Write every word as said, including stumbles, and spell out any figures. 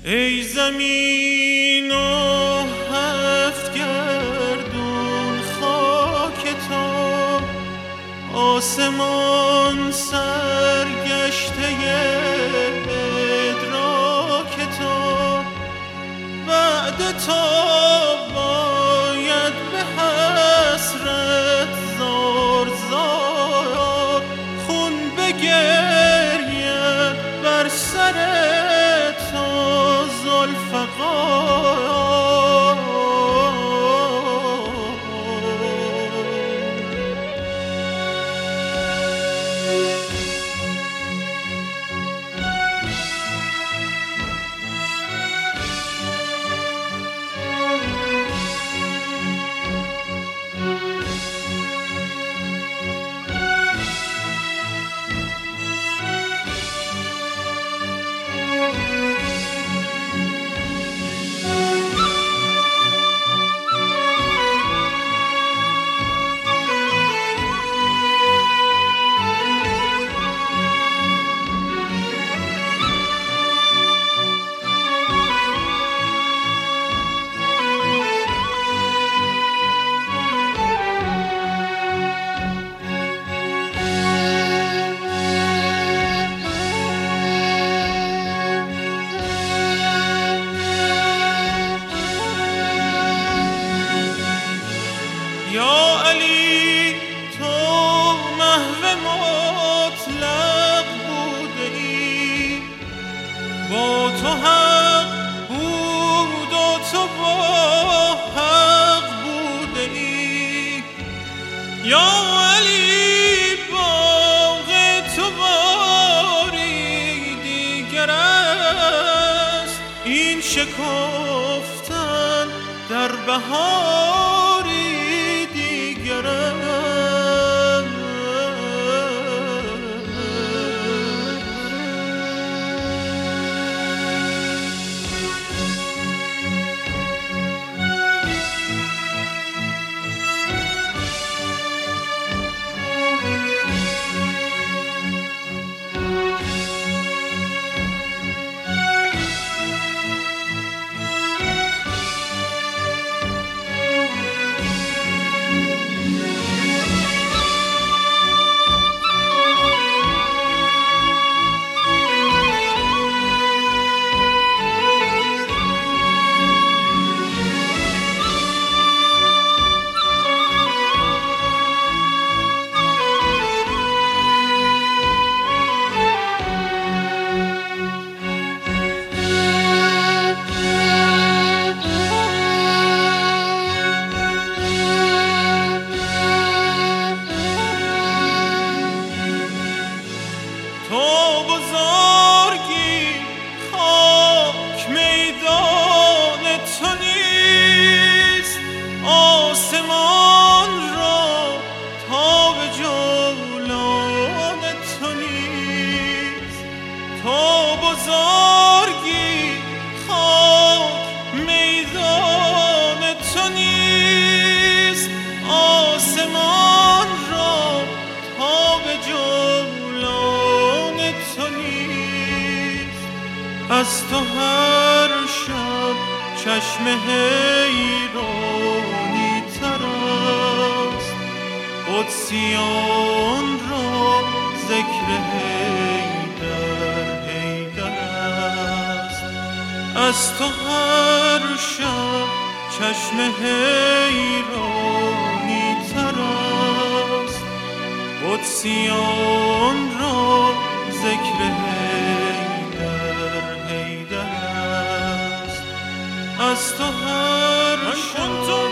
ای زمین و هفت گردون خاک تو، آسمان سرگشته ادراک تو، بعد تو باید به حسرت زار زار خون بگرید بر سر تو ذوالفقار. یا علی تو محو مطلق بوده ای، با تو حق بود و تو با حق بوده ای. یا علی باغ تو باری دیگر است، این شکفتن در بهاری دیگر است. تو بزرگی خاک میدان تو نیست، آسمان را تا به جولان تو نیست. تو بزرگی خاک میدان تو نیست، آسمان را تا به جولان تو نیست. از تو هر شب چشم حیرانی تر است، قدسیان را ذکر حیدر حیدر است. از تو هر شب چشم حیرانی تر است، قدسیان را ذکر حیدر حیدر است. از تو هر شب